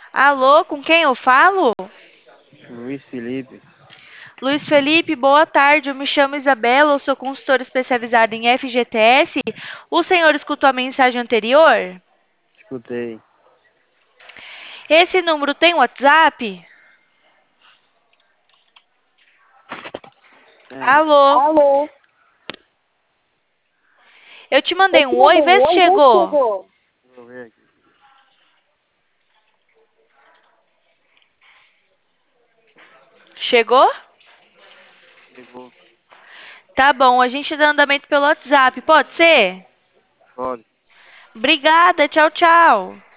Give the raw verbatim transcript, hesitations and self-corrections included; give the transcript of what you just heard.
Alô, com quem eu falo? Luiz Felipe, Luiz Felipe, boa tarde. Eu me chamo Isabela, eu sou consultora especializada em F G T S. O senhor escutou a mensagem anterior? escutei. Esse número tem WhatsApp? Tem. Alô, Alô, eu te eu mandei te um oi, mandei vê um se oi, vê se chegou. chegou. Vou ver aqui. Chegou? Chegou. Tá bom, a gente dá andamento pelo WhatsApp, pode ser? Pode. Obrigada, tchau, tchau.